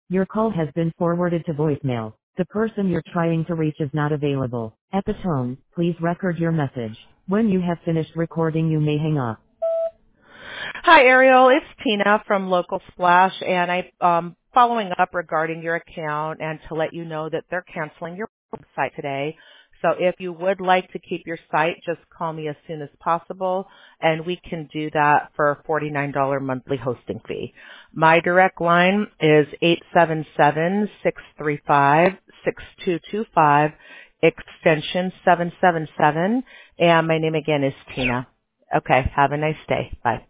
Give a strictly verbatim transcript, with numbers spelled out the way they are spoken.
Your call has been forwarded to voicemail. The person you're trying to reach is not available. At the tone, please record your message. When you have finished recording, you may hang up. Hi, Ariel. It's Tina from Local Splash, and I'm um, following up regarding your account and to let you know that they're canceling your website today. So if you would like to keep your site, just call me as soon as possible, and we can do that for a forty-nine dollars monthly hosting fee. My direct line is eight seven seven, six three five, six two two five, extension seven seven seven, and my name again is Tina. Okay, have a nice day. Bye.